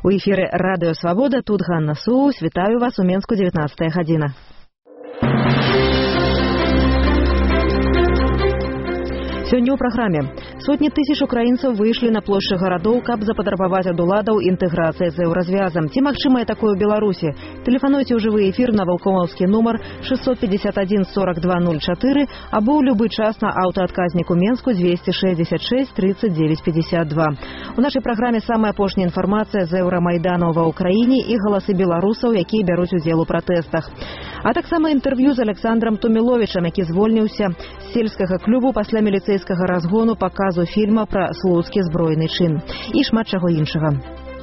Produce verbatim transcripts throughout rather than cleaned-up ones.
У эфіры Радыё Свабода, тут Ганна Суус. Вітаю вас у Менску, дзевятнадцатая гадзіна. Сёння ў праграме. Сотні тысяч украінцаў выйшлі на плошчы гарадоў, каб запатрабаваць ад уладаў інтэграцыі з еўразвязам. Ці магчымае такое ў Беларусі? Тэлефануйце ў жывы эфір на валкомаўскі нумар шестьсот пятьдесят один сорок два ноль четыре або ў любы час на аўтаадказніку Менску двести шестьдесят шесть тридцать девять пятьдесят два. У нашай праграме самая апошняя інфармацыя з еўрамайдану ва ўкраіне і галасы беларусаў, якія бяруць удзел у пратэстах. А таксама інтэрв'ю з Александром Томіловічам, які звольніўся з сельскага клубу пасля міліцэйскага разгону паказу фільма пра слуцкі збройны чын. І шмат чаго іншага.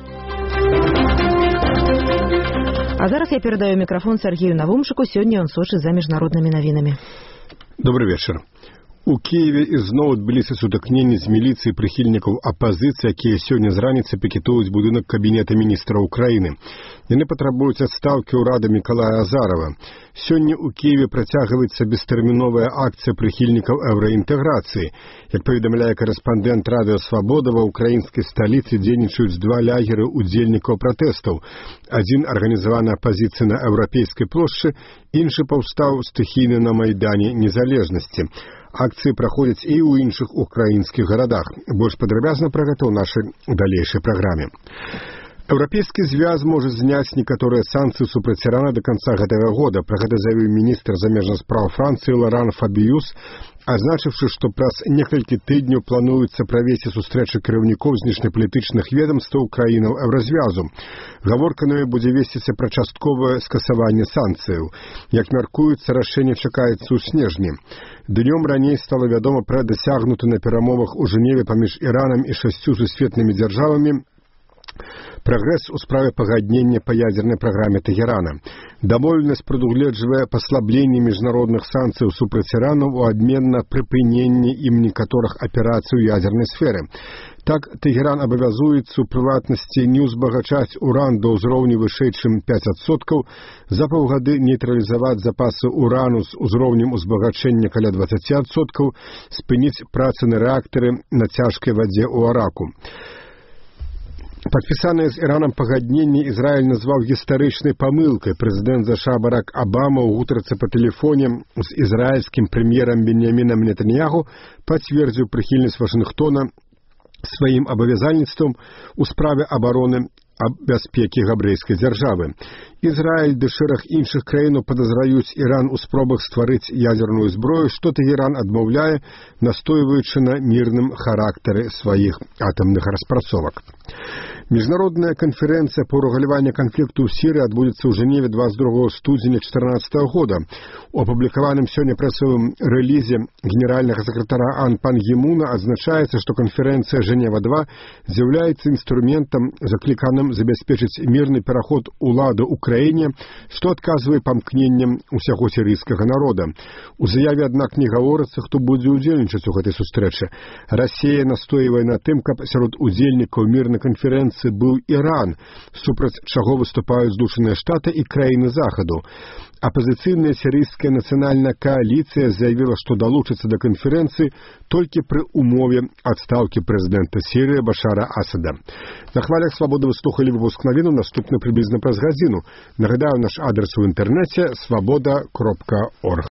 А зараз я перадаю мікрафон Сергею Навумчыку. Сёння ён сочыць за міжнароднымі навінамі. Добрый вечер. У Киеве ізноў адбыліся сутыкненні з міліцыяй прыхільнікаў апазіцыі, якія сёння з раніцы пікетуюць будынак кабінета міністра Украіны. Яны патрабуюць адстаўкі ўрада Мікалая Азарова. Сёння ў Киеве працягваецца бестэрміновая акцыя прыхільнікаў еўраінтэграцыі. Як паведамляе карэспандэнт Радыё Свабода, ва ўкраінскай сталіцы дзейнічаюць два лягеры удзельнікаў пратэстаў. Адзін арганізаваны апазіцыяй на еўрапейскай плошчы, іншы паўстаў стыхійна на Майдане Незалежнасці. Акцыі праходзяць і ў іншых украінскіх гарадах. Больш падрабязна пра гэта ў нашай далейшай праграме. Еўрапейскі звяз можа зняць некаторыя санкцыі супраць Ірана да канца гэтага года. Пра гэта заявіў міністр замежных спраў Францыі Лоран Фабіюс, азначыўшы, што праз некалькі тыдняў плануецца правесці сустрэчы кіраўнікоў знешнепалітычных ведамстваў краінаў еўразвязу. Гаворка на ёй будзе весціся пра частковае скасаванне санкцыяў. Як мяркуецца, рашэнне чакаецца ў снежні. Днём раней стала вядома пра дасягнуты на перамовах у Жэневе паміж Іранам і шасцю сусветнымі дзяржавамі прагрэс у справе пагаднення па ядзернай праграме Тэгерана. Дамоўленасць прадугледжвае паслабленне міжнародных санкцыяў супраць Ірану ў адмен на прыпыненне ім некаторых аперацый у ядзернай сферы. Так, Тэгеран абавязуецца ў прыватнасці не ўзбагачаць уран да ўзроўню вышэй, чым пяць адсоткаў, за паўгады нейтралізаваць запасы урану з узроўнем узбагачэння каля дваццаць адсоткаў, спыніць працы на рэактары на цяжкай вадзе ў Араку. Падпісанае з Іранам пагадненне Ізраіль назваў гістарычнай памылкай. Прэзідэнт ЗША Барак Абама ў гутарцы па тэлефоне з ізраільскім прэм'ерам Беньямінам Нетаньяху пацвердзіў прыхільнасць Вашынгтона сваім абавязальніцтвам у справе абароны аб бяспекі габрэйскай дзяржавы. Ізраіль ды шэраг іншых краінаў падазраюць Іран у спробах стварыць ядзерную зброю, што Тэгеран адмаўляе, настойваючы на мірным характары сваіх атамных распрацовак. Міжнародная канферэнцыя па ўрэгуляванні канфлікту ў Сірыі адбудзецца ў Жэневе двадцать другого студзеня чатырнаццатага года. У апублікаваным сёння прэсавым рэлізе генеральнага сакратара АН Пан Гі Муна адзначаецца, што канферэнцыя Жэнева два з'яўляецца інструментам, закліканым забяспечыць мірны пераход улады ў краіне, што адказвае памкненням усяго сірыйскага народа. У заяве, аднак, не гаворыцца, хто будзе ўдзельнічаць у гэтай сустрэчы. Расія настойвае на тым, каб сярод удзельнікаў мірнай канферэнцыі быў Іран, супраць чаго выступаюць Злучаныя Штаты і краіны Захаду. Апазіцыйная сірыйская нацыянальная кааліцыя заявіла, што далучыцца да канферэнцыі толькі пры умове адстаўкі прэзідэнта Сірыі Башара Асада. На хвалях Свабоды вы слухалі выпуск навіну, наступны прыблізна праз гадзіну. Нагадаю, наш адрес у інтэрнэце свабода кропка орг.